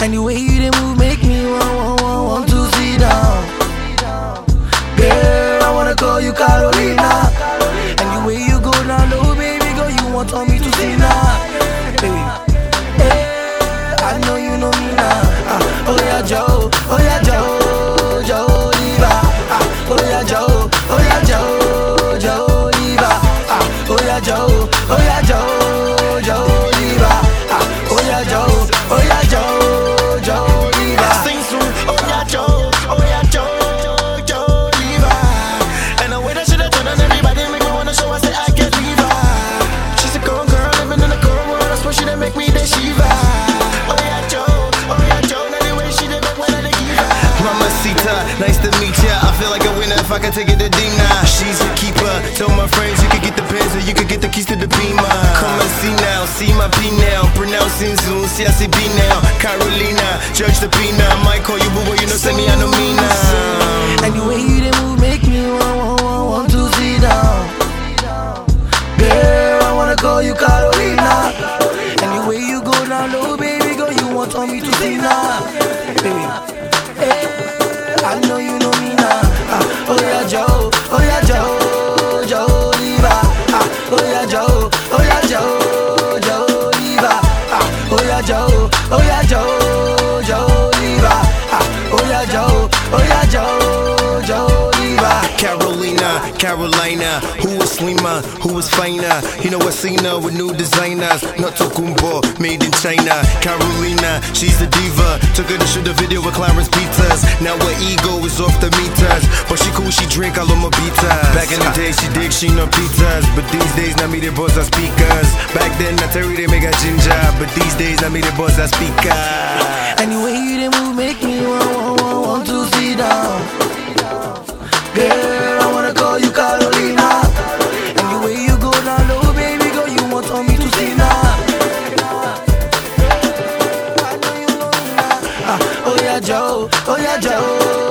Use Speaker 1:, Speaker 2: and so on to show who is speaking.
Speaker 1: And the way you dey move make me want to sit down. Girl, I wanna call you Carolina. And the way you go down low, baby girl, you want me to see now. Baby, I know you know me now. Oh yeah, Joe, oh yeah, Joe, Joe Diva. Oh yeah, Joe, oh yeah, Joe, Joe Diva. Oh yeah, Joe, oh yeah, Joe, Joe Diva. Oh yeah, Joe, oh yeah, Joe, Joe Diva.
Speaker 2: Sing soon, oh yeah, Joe, oh yeah, Joe, Joe Diva. And the way that she done turn on everybody make me wanna show I say I get diva. She's a cold girl living in a cold world, I swear she done make me the Shiva. Oh yeah, Joe, now the way she done make when I give her.
Speaker 3: Mamacita, nice to meet ya. I feel like a winner if I can take it to Dina. She's a keeper. Tell my friends you could get the pens or you could get the keys to the Beamer. Come and see now, see my P now. Pronouncing soon, see I see B now. Carolina, Judge the Pina. I might call you boo, but you know send me I know me now.
Speaker 1: And the way you dey move make me want to sit down. Girl, I wanna call you Carolina. And the way you go down low, baby girl, you want me to see now. Baby, I know you know me now. Oh yeah, Joe, oh yeah, Joe, Joe Diva. Oh yeah, Joe, oh yeah, Joe, Joe Diva. Oh yeah, Joe, oh yeah, Joe, Joe Diva. Oh yeah, Joe, oh yeah, Joe, Joe Diva.
Speaker 3: Carolina, Carolina, who is slimmer, who is finer? You know I seen her with new designers, not Tokumbo, made in China. Carolina, she's a diva. Took her to shoot a video with Clarence Peters. Now her ego is off the meters, but she cool, she drink all of my pizzas. Back in the day, she dig, she no pizzas, but these days now me the boss are speakers. Back then I tell you they make a ginger, but these days now me the boss are speakers.
Speaker 1: And the way you dey move make me want to sit down. Girl, I wanna call you Carolina. And the way you go down low, baby girl, you want me to see now. I know you know me now. Oh yeah, Joe, oh yeah, Joe.